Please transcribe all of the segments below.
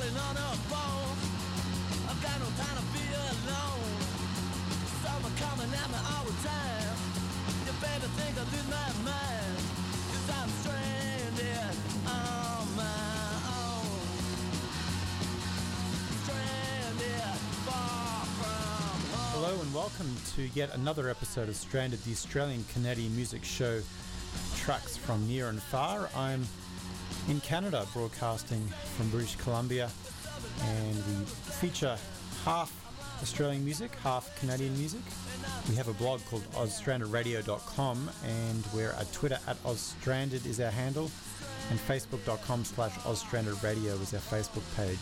calling on her phone. I've got no time to be alone. Someone coming at me all the time. You better think I lose my mind, 'cause I'm stranded on my own. Stranded far from home. Hello and welcome to yet another episode of Stranded, the Australian Canadian music show, tracks from near and far. I'm in Canada, broadcasting from British Columbia, and we feature half Australian music, half Canadian music. We have a blog called AusStrandedRadio.com, and we're at Twitter at AusStranded is our handle, and Facebook.com/AusStrandedRadio is our Facebook page.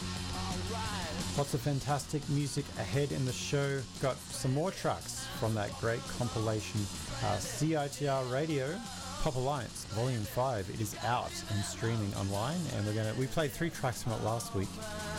Lots of fantastic music ahead in the show. Got some more tracks from that great compilation, CITR Radio Pop Alliance Volume 5. It is out and streaming online, and we played 3 tracks from it last week,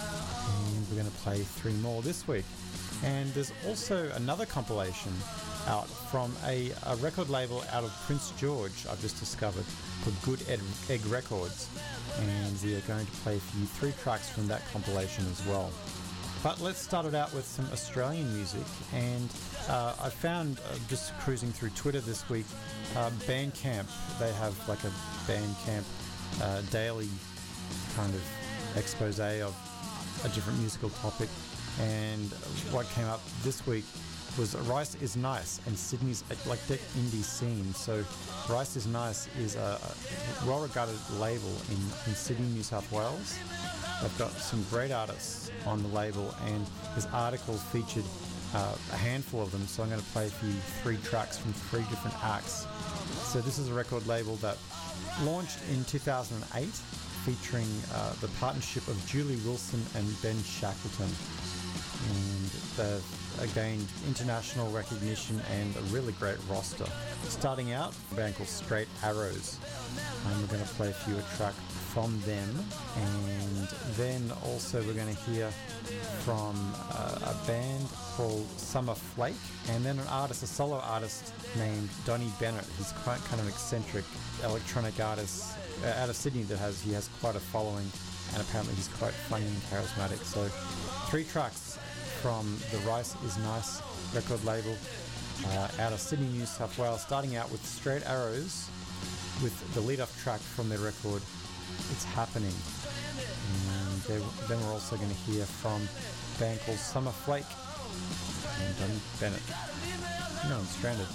and we're going to play 3 more this week. And there's also another compilation out from a record label out of Prince George I've just discovered, called Good Egg Records, and we are going to play for you 3 tracks from that compilation as well. But let's start it out with some Australian music, and I found, just cruising through Twitter this week, Bandcamp. They have like a Bandcamp daily kind of expose of a different musical topic, and what came up this week was Rice is Nice and Sydney's eclectic indie scene. So Rice is Nice is a well-regarded label in Sydney, New South Wales. They've got some great artists on the label, and this article featured a handful of them, so I'm going to play for you 3 tracks from 3 different acts. So this is a record label that launched in 2008, featuring the partnership of Julie Wilson and Ben Shackleton, and they've gained international recognition and a really great roster. Starting out, a band called Straight Arrows, and we're going to play for you a track from them, and then also we're going to hear from a band called Summer Flake, and then a solo artist named Donny Bennett. He's quite kind of eccentric electronic artist out of Sydney that he has quite a following, and apparently he's quite funny and charismatic. So 3 tracks from the Rice is Nice record label out of Sydney, New South Wales, starting out with Straight Arrows with the lead-off track from their record It's Happening. And then we're also going to hear from a band called Summer Flake and Donny Bennett. No, I'm Stranded.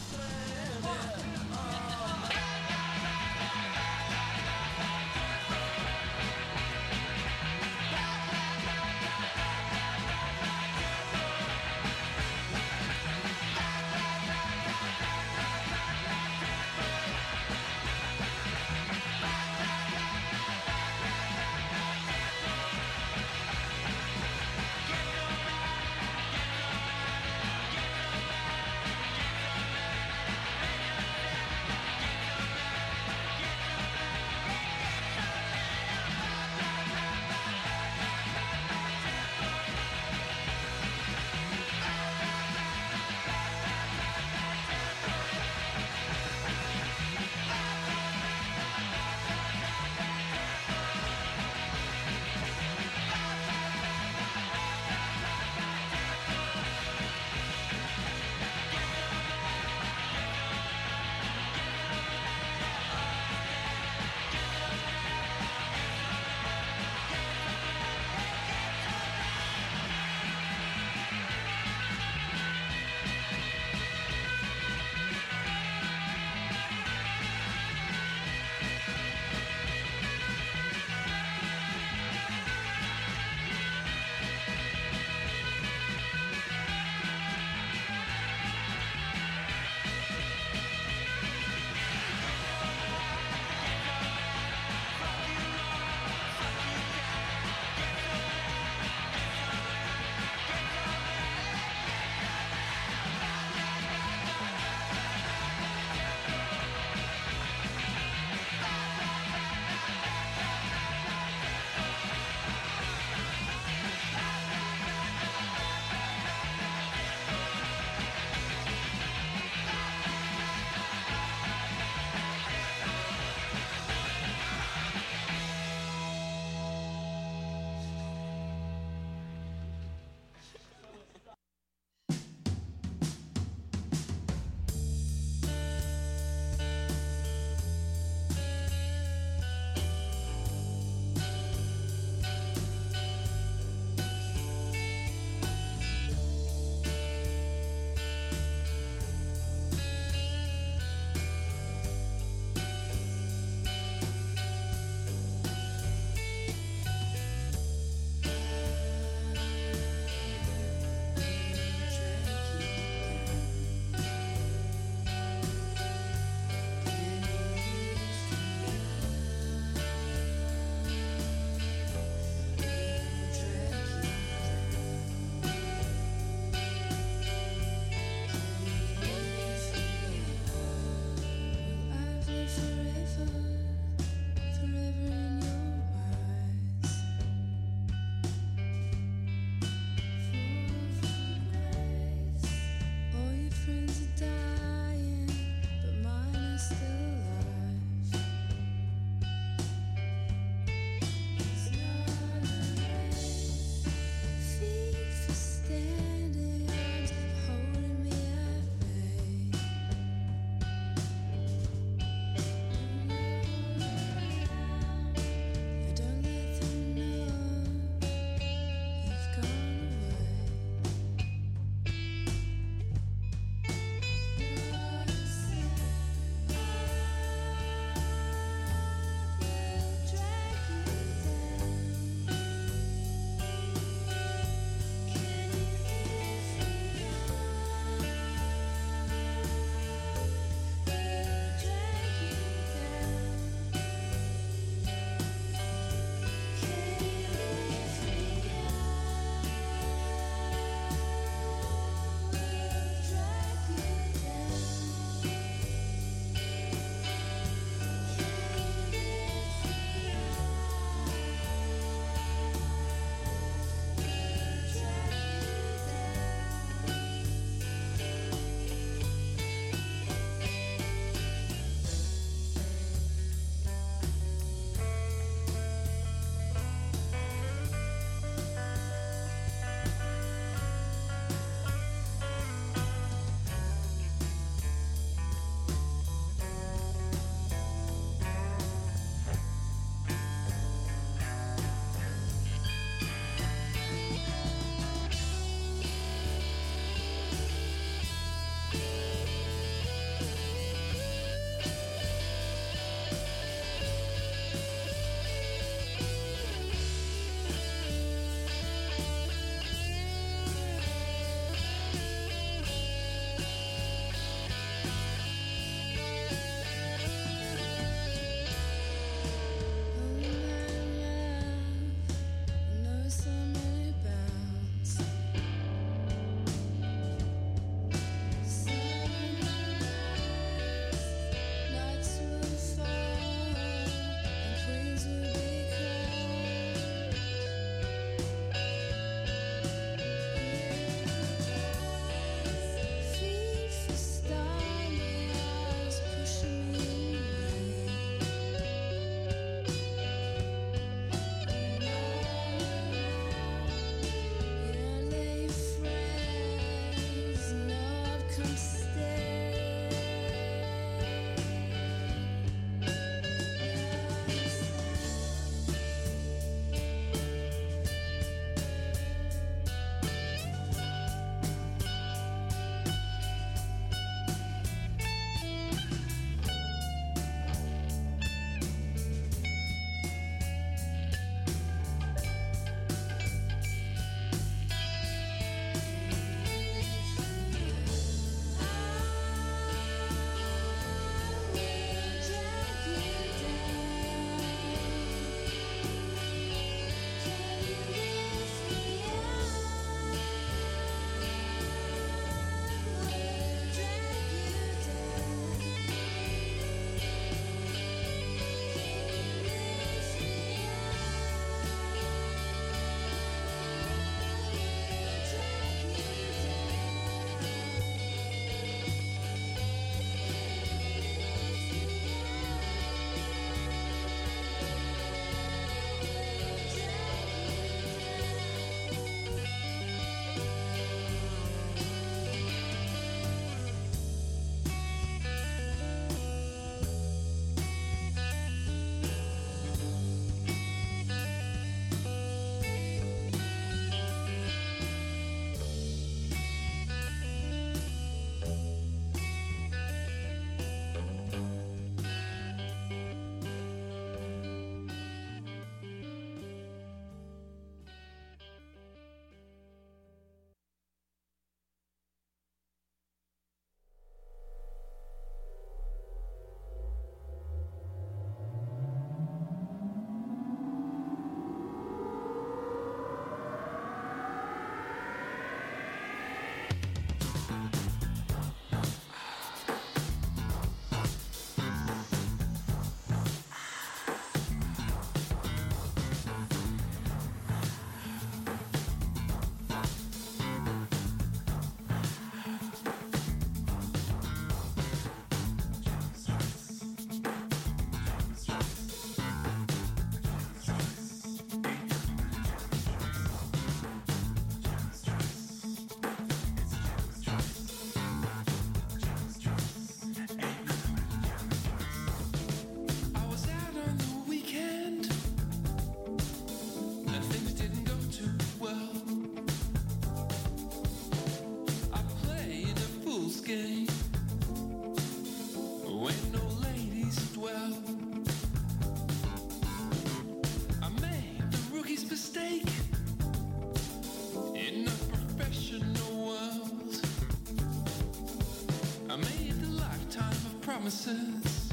promises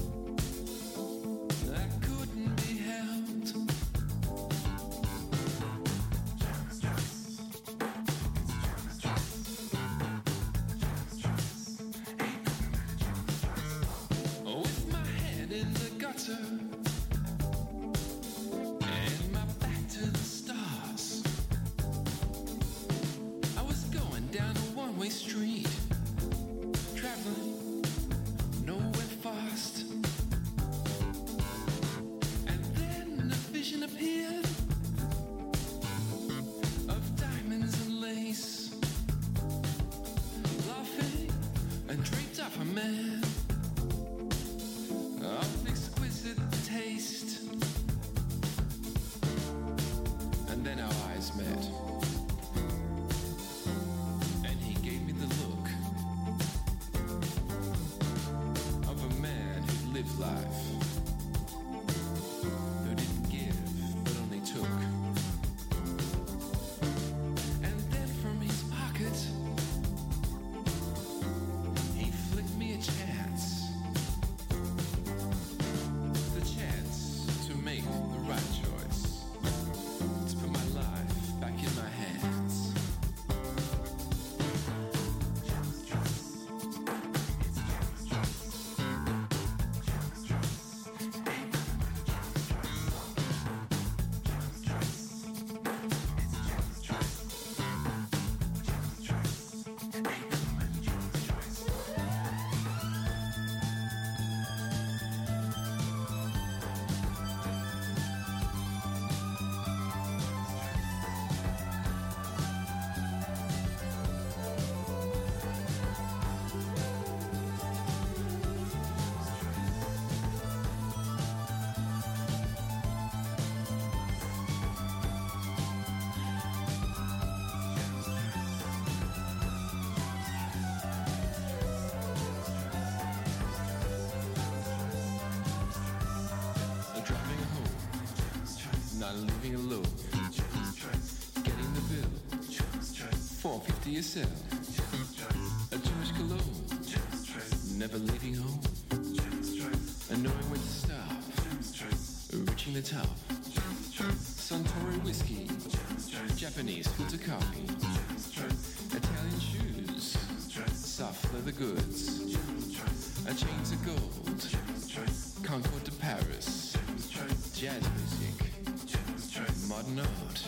that couldn't be held. With my head in the gutter and my back to the stars, I was going down a one-way street, traveling nowhere fast. And then a vision appeared of diamonds and lace, laughing and draped up a man of exquisite taste. And then our eyes met, and he gave me the look of a man who lived life, who didn't give but only took. And then from his pocket he flicked me a chance, the chance to make the right choice, to put my life back in my hands. Driving home, not living alone, getting the bill, $4.50 a cell, a Jewish cologne, never leaving home, and knowing when to stop, reaching the top, Suntory whiskey, Japanese filter coffee, Italian shoes, soft leather goods, a chain to gold, Concord to Paris, jazz music, modern art.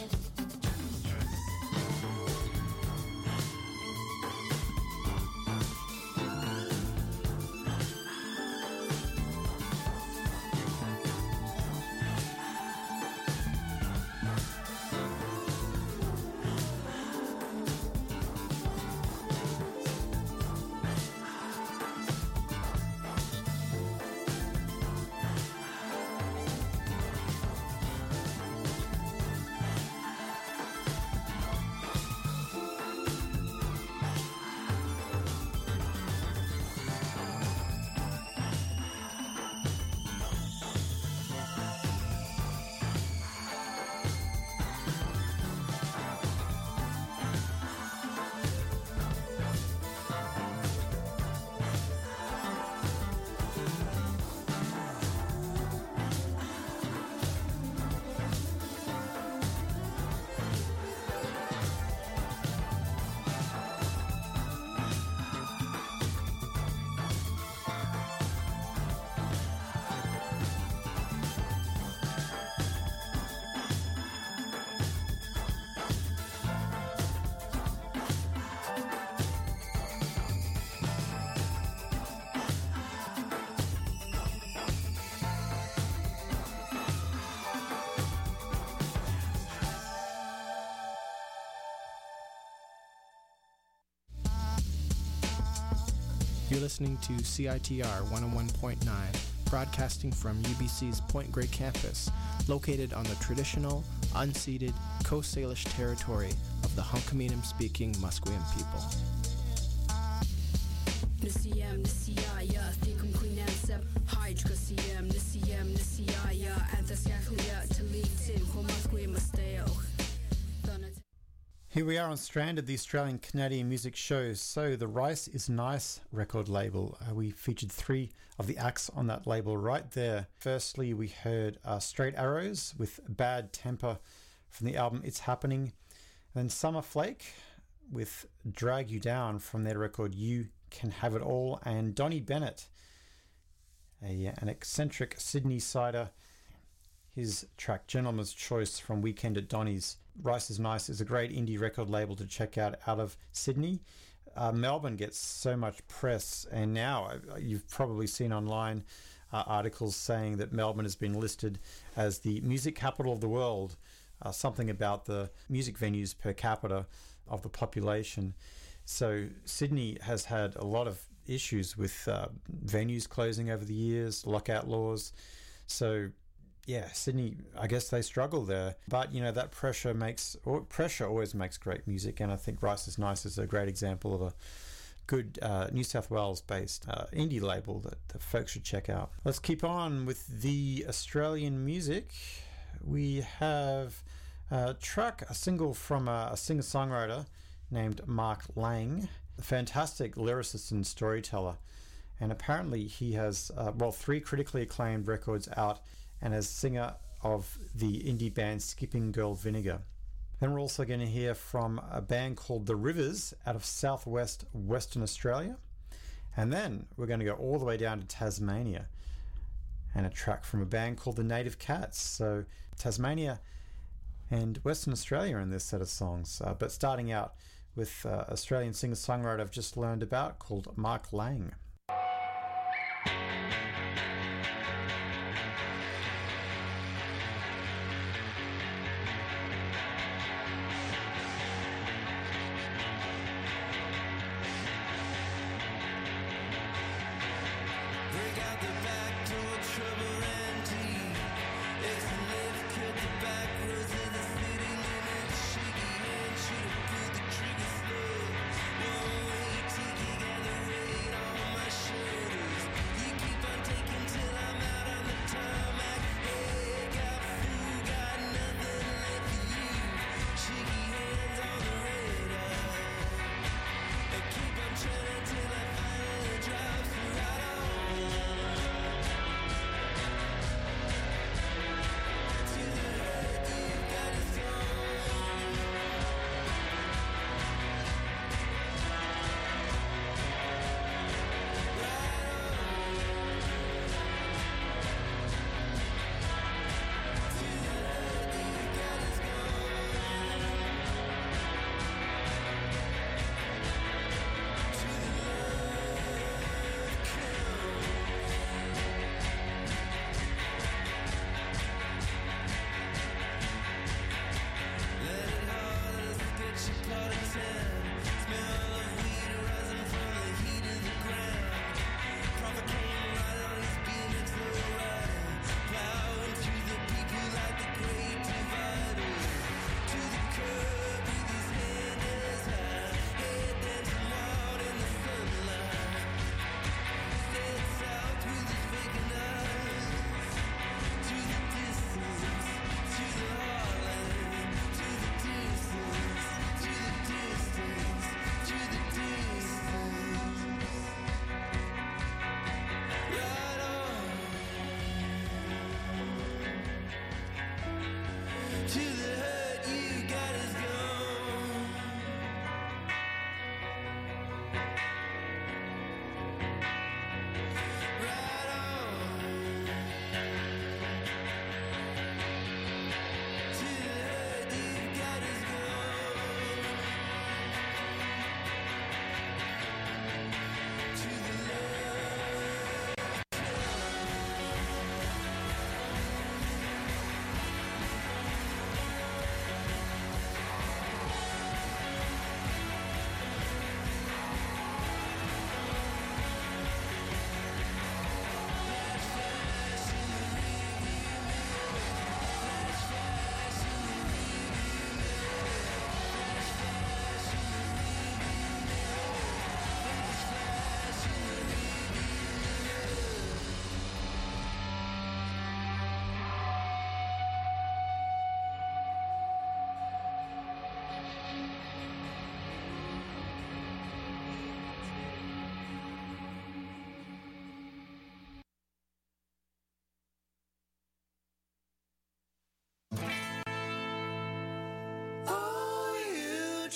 You're listening to CITR 101.9, broadcasting from UBC's Point Grey campus, located on the traditional, unceded Coast Salish territory of the Hunkaminam-speaking Musqueam people. Here we are on Stranded, the Australian Canadian music show. So the Rice Is Nice record label. We featured 3 of the acts on that label right there. Firstly, we heard Straight Arrows with Bad Temper from the album It's Happening. Then Summer Flake with Drag You Down from their record You Can Have It All. And Donny Bennett, an eccentric Sydney-sider, his track Gentleman's Choice from Weekend at Donny's. Rice Is Nice is a great indie record label to check out of Sydney. Melbourne gets so much press, and now you've probably seen online articles saying that Melbourne has been listed as the music capital of the world, something about the music venues per capita of the population. So Sydney has had a lot of issues with venues closing over the years, lockout laws. So yeah, Sydney, I guess they struggle there. But, you know, that pressure always makes great music. And I think Rice Is Nice is a great example of a good New South Wales-based indie label that folks should check out. Let's keep on with the Australian music. We have a single from a singer-songwriter named Mark Lang, a fantastic lyricist and storyteller. And apparently he has, 3 critically acclaimed records out, and as singer of the indie band Skipping Girl Vinegar. Then we're also going to hear from a band called The Rivers out of southwest Western Australia. And then we're going to go all the way down to Tasmania and a track from a band called The Native Cats. So Tasmania and Western Australia in this set of songs. But starting out with Australian singer-songwriter I've just learned about called Mark Lang. On my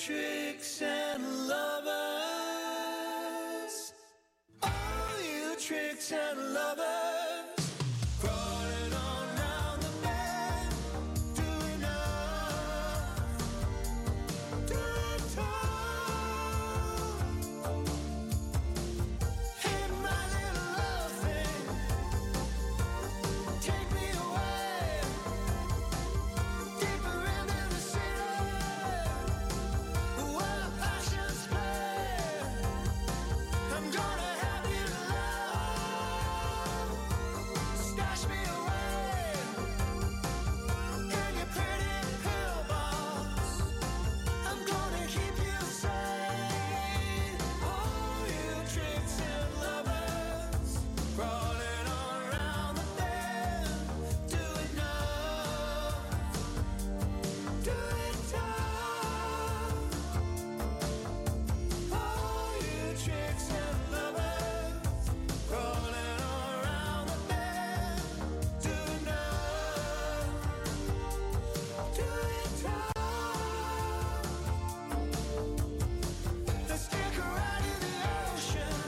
tricks and lovers, all you tricks and lovers. Crawling on round the bed, doing enough, doing time. Hey, my little love thing, take me away, deeper into the city, where passions play. I'm gonna have you love, stash me away in your pretty pillbox. I'm gonna keep you safe. All you tricks and lovers, crawling all around the bed, doing enough, doing time. All you tricks and lovers, crawling all around the bed, doing enough, doing time. Let's take a ride in the ocean.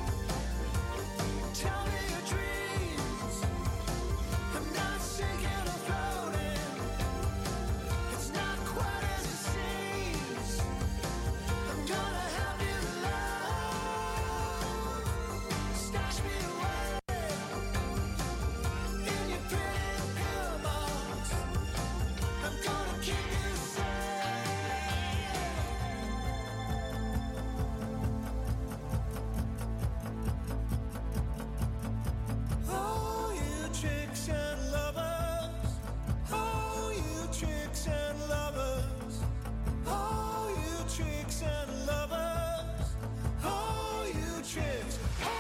Tell me your dreams. I'm not sinking or floating. It's not quite as it seems. I'm gonna have you love, stash me away in your pretty pillbox. I'm gonna keep you safe. Oh, you tricks and lovers, oh, you tricks and lovers, oh, you tricks and lovers, oh, you tricks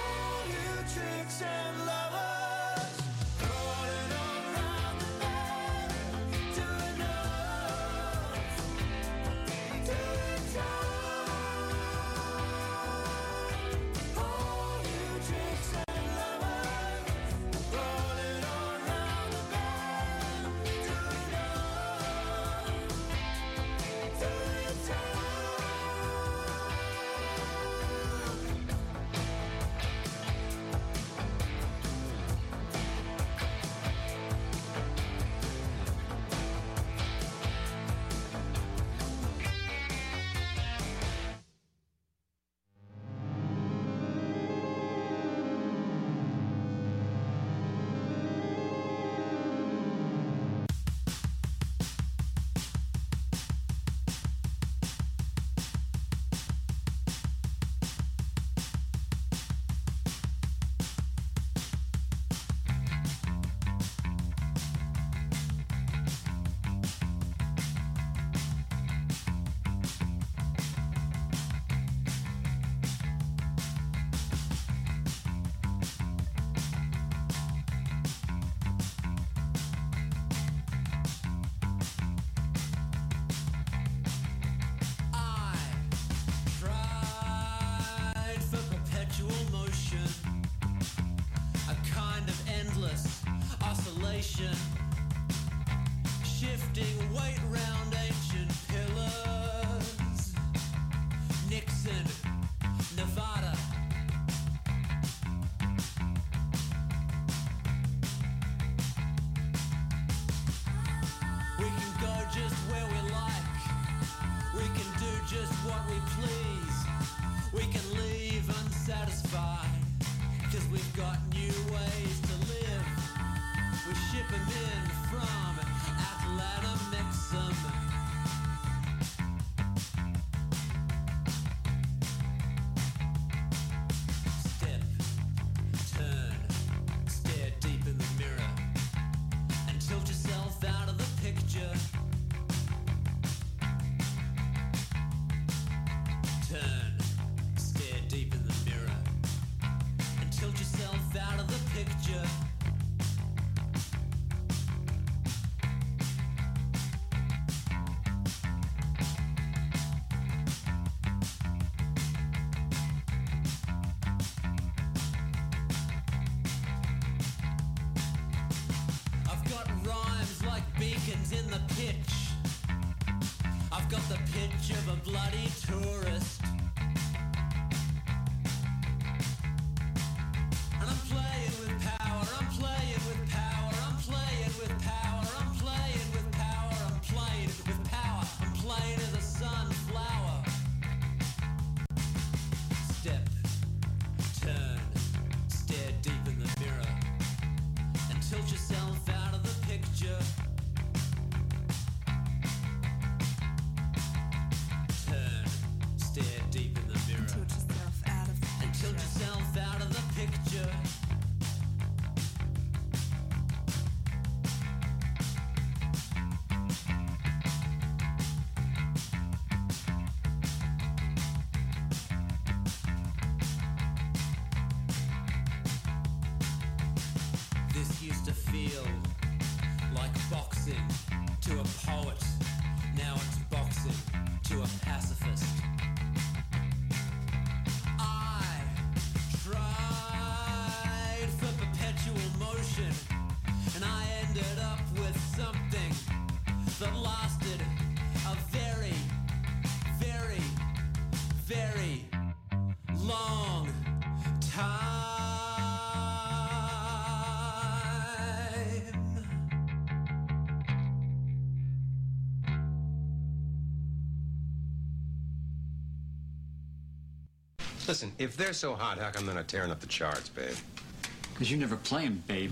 and lovers, crawling all around the bed, doing enough, doing time. Oh, you tricks and lovers, crawling all around the bed, doing enough, doing I tried for perpetual motion, a kind of endless oscillation, shifting weight round ancient pillars. Nixon, Nevada. We can go just where we like. We can do just what we please. We can leave unsatisfied, 'cause we've got new ways to live. We ship 'em in from Atlanta, Mexum. a bloody tourist. And I'm playing with power, I'm playing with power, I'm playing with power, I'm playing with power, I'm playing with power, I'm playing as a sunflower. Step, turn, stare deep in the mirror, and tilt yourself out of the picture. Turn, stare deep in the mirror, Tilt yourself out of the and tilt picture. yourself out of the picture. This used to feel like boxing to a poet. Now it's boxing to a pacifist. I tried for perpetual motion, and I ended up with something that lasted a very, very, very long time. Listen, if they're so hot, how come they're not tearing up the charts, babe? Because you never play 'em, babe.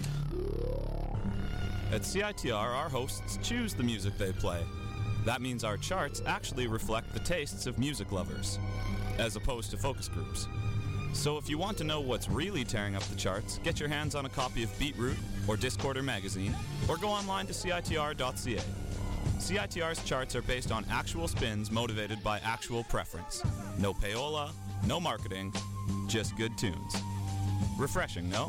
At CITR, our hosts choose the music they play. That means our charts actually reflect the tastes of music lovers, as opposed to focus groups. So if you want to know what's really tearing up the charts, get your hands on a copy of Beatroot or Discorder magazine, or go online to CITR.ca. CITR's charts are based on actual spins motivated by actual preference. No payola, no marketing, just good tunes. Refreshing, no?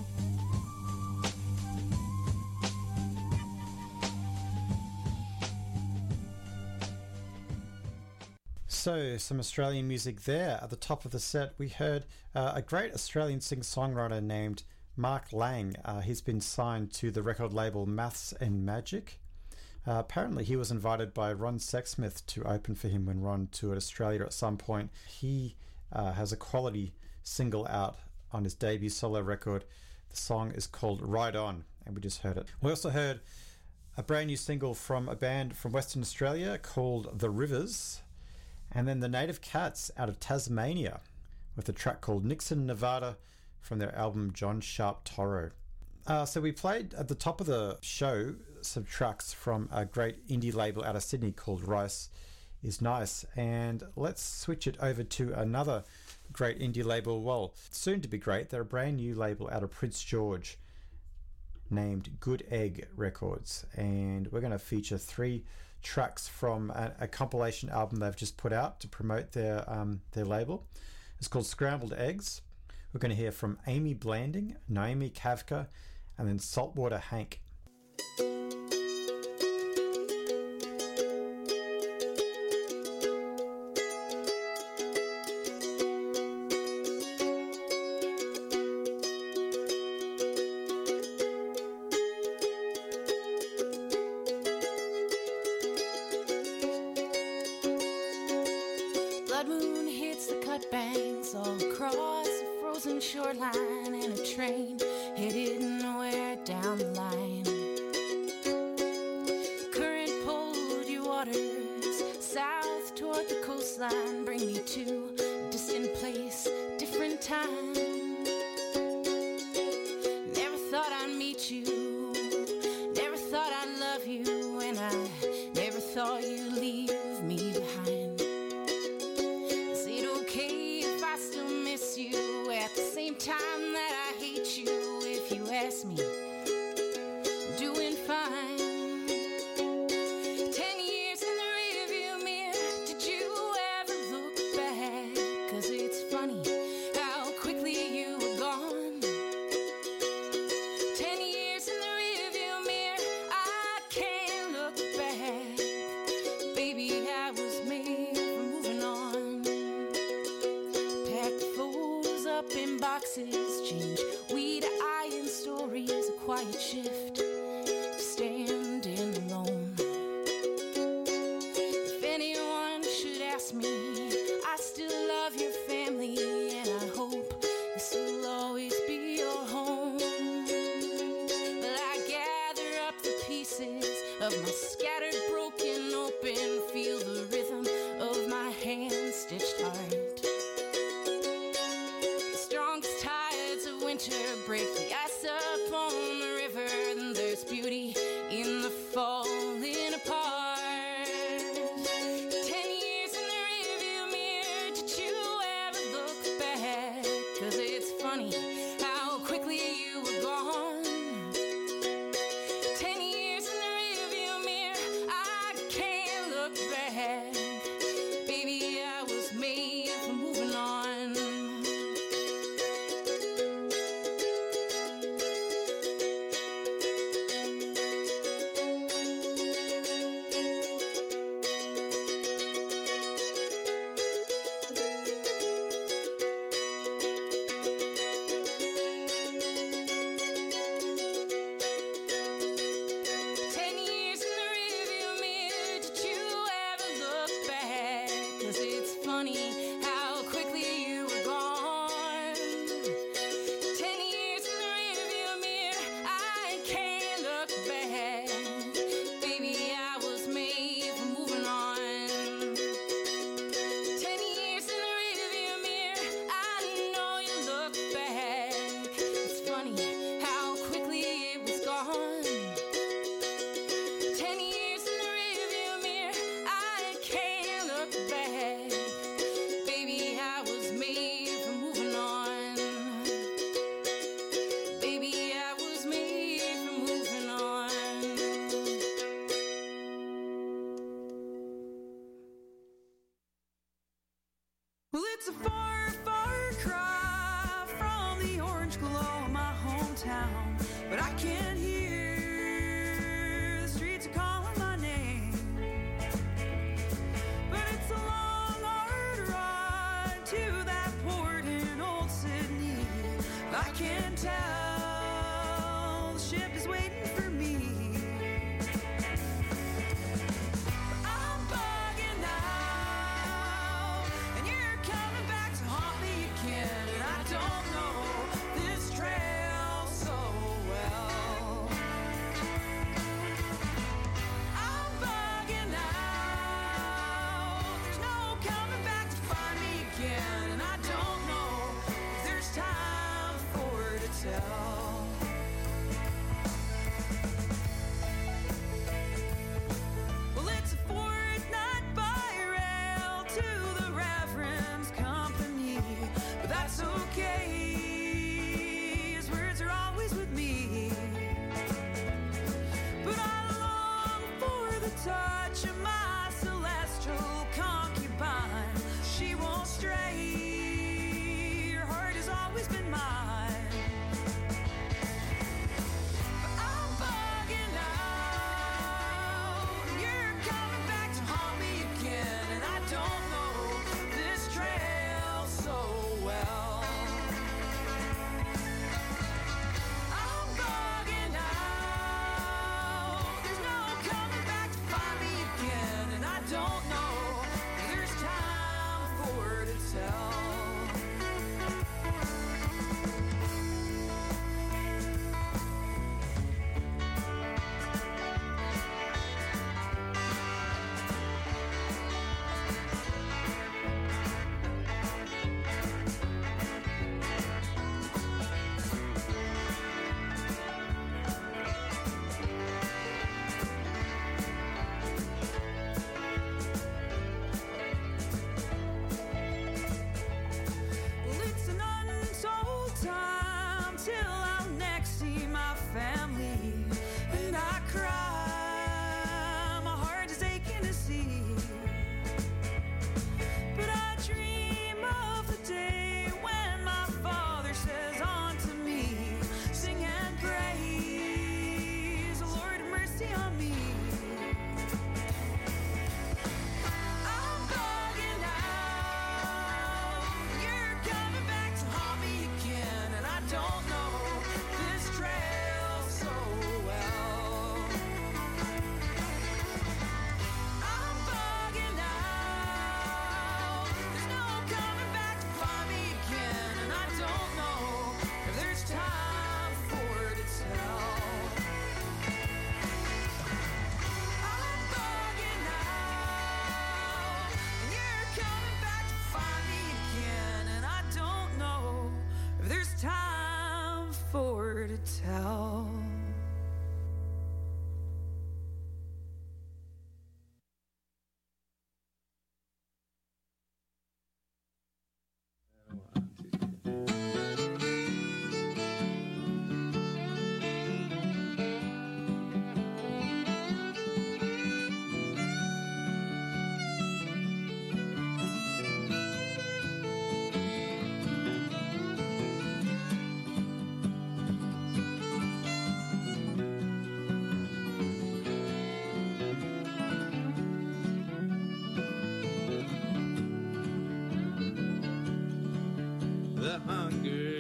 So, some Australian music there. At the top of the set, we heard a great Australian singer-songwriter named Mark Lang. He's been signed to the record label Maths and Magic. Apparently, he was invited by Ron Sexsmith to open for him when Ron toured Australia at some point. He has a quality single out on his debut solo record. The song is called Ride On, and we just heard it. We also heard a brand new single from a band from Western Australia called The Rivers, and then the Native Cats out of Tasmania with a track called Nixon, Nevada from their album John Sharp Toro. So we played at the top of the show some tracks from a great indie label out of Sydney called Rice Is Nice, and let's switch it over to another great indie label, well, soon to be great. They're a brand new label out of Prince George named Good Egg Records, and we're going to feature 3 tracks from a compilation album they've just put out to promote their label. It's called Scrambled Eggs. We're going to hear from Amy Blanding, Naomi Kavka, and then Saltwater Hank. Blood moon hits the cut banks all across the frozen shoreline, and a train headed nowhere down the line. Current pulled your waters south toward the coastline, bring me to a distant place, different time. Never thought I'd meet you, never thought I'd love you, and I never thought you'd leave me behind. Is it okay if I still miss you at the same time that I hate you? If you ask me, I'm doing fine. 10 years in the rearview mirror, did you ever of my scattered, broken, open. Feel the rhythm of my hand-stitched heart. The strongest tides of winter break the ice up on the river. Then there's beauty in the falling apart. 10 years in the rearview mirror, did you ever look back? 'Cause it's funny how quickly you were gone. 10 years in the rearview mirror, I can't look back. Baby, I was made for moving on. It's a far, far cry from the orange glow of my hometown, but I can't hear the streets are calling my name. But it's a long, hard ride to that port in old Sydney. I can tell the ship is waiting for me. I'm bugging out, and you're coming back to haunt me again. And I don't know this trail so well. I'm bugging out, there's no coming back to find me again. And I don't know if there's time for it to tell.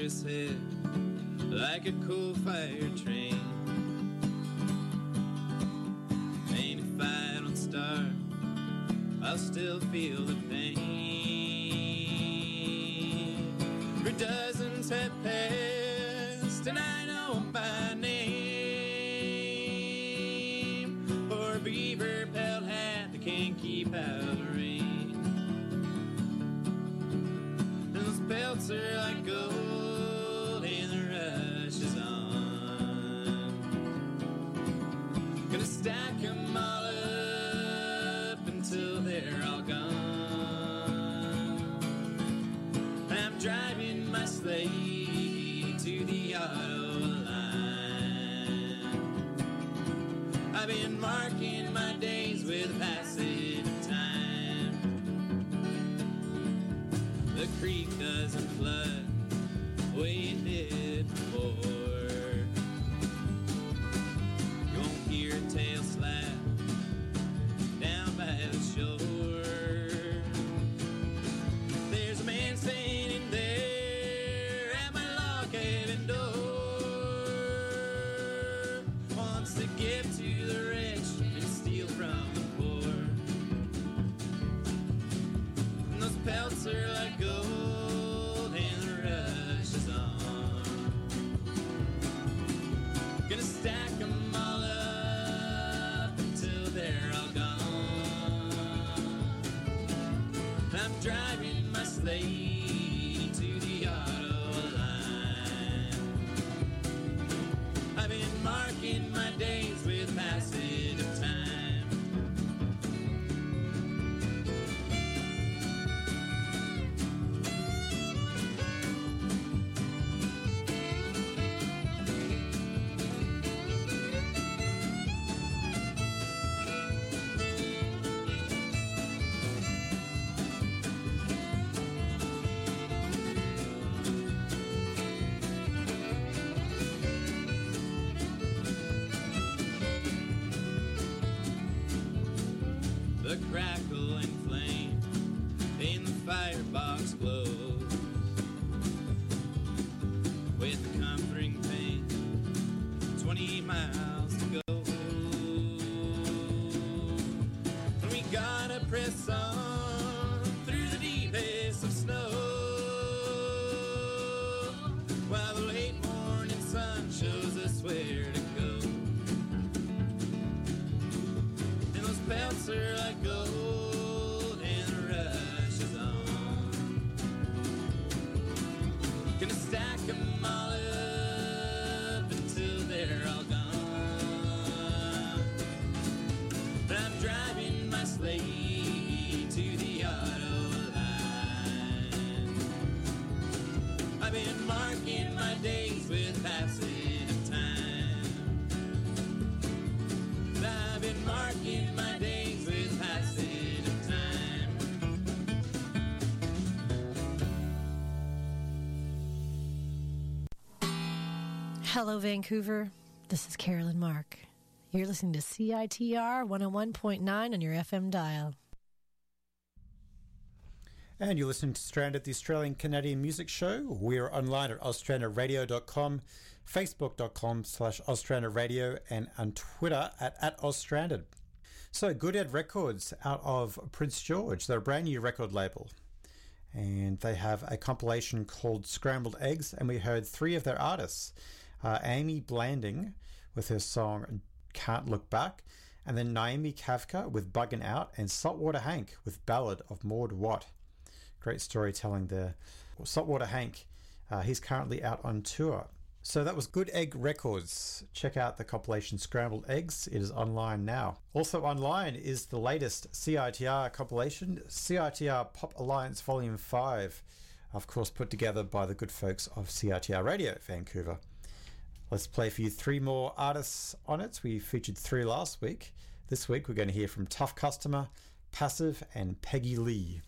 his head like a coal-fired train. And if I don't start, I'll still feel the pain. For dozens have passed and I know them by name. For a beaver pelt hat that can't keep out the rain. And those belts are like gold and the rush is on. Gonna stack them all up until they're all gone. I'm driving my sleigh to the auto line. I've been marking my days with the passage of time. The creek doesn't flood the way it did before. You won't hear a tail slap down by the shore. There's a man standing there at my log cabin door. Wants to give to the rich and steal from the poor. And those pelts are like gold and the rush is on. Gonna stack them all up until they're all gone. I'm driving my sleigh to the auto line. I've been marking my days with passage of time. The crackle and flame in the firebox glows with a comforting pain, 20 miles to go. And we gotta press on through the deepest of snow, while the late morning sun shows us where to go. And those belts are like gold and the rush is on. Gonna stack them all up until they're all gone. But I'm driving my sleigh to the auto line. I've been marking my days with passage of time. I've been marking my days with passage of time. Hello, Vancouver. This is Carolyn Mark. You're listening to CITR 101.9 on your FM dial. And you're listening to Stranded, the Australian-Canadian music show. We're online at australianradio.com, facebook.com/australianradio, and on Twitter at @AusStranded. So, Good Ed Records out of Prince George. They're a brand new record label. And they have a compilation called Scrambled Eggs, and we heard three of their artists. Amy Blanding with her song Can't Look Back, and then Naomi Kavka with Buggin' Out, and Saltwater Hank with Ballad of Maud Watt. Great storytelling there. Well, Saltwater Hank, he's currently out on tour. So that was Good Egg Records. Check out the compilation Scrambled Eggs. It is online now. Also online is the latest CITR compilation, CITR Pop Alliance Volume 5, of course put together by the good folks of CITR Radio Vancouver. Let's play for you three more artists on it. We featured three last week. This week we're going to hear from Tough Customer, Passive, and Peggy Lee.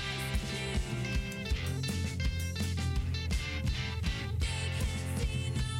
They can see no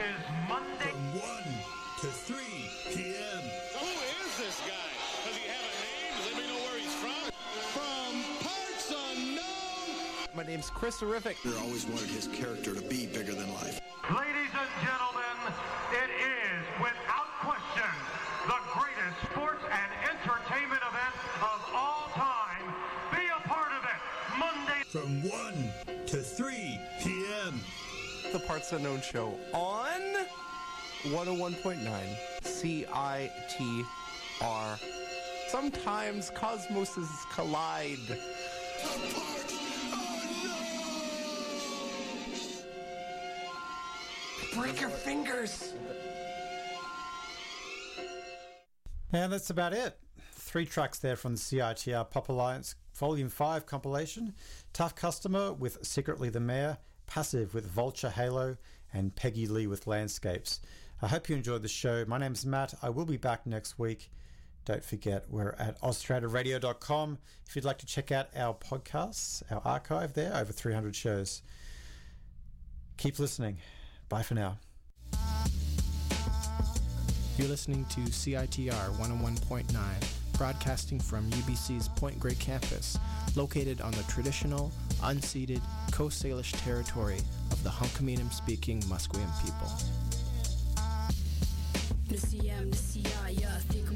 is Monday. From 1 to 3 p.m. Who is this guy? Does he have a name? Does anybody know where he's from? From parts unknown. My name's Chris Horrific. I always wanted his character to be bigger than life. Ladies and gentlemen, it is, without question, the greatest sports and entertainment event of all time. Be a part of it. Monday. From 1 to 3 p.m. The Parts Unknown Show on 101.9 CITR. Sometimes cosmoses collide. Break your fingers. And that's about it. 3 tracks there from the CITR Pop Alliance Volume 5 compilation. Tough Customer with Secretly the Mayor, Passive with Vulture Halo, and Peggy Lee with Landscapes. I hope you enjoyed the show. My name's Matt. I will be back next week. Don't forget, we're at ozstradaradio.com. If you'd like to check out our podcasts, our archive there, over 300 shows. Keep listening. Bye for now. You're listening to CITR 101.9, broadcasting from UBC's Point Grey campus, located on the traditional, unceded Coast Salish territory of the Hunkaminam-speaking Musqueam people.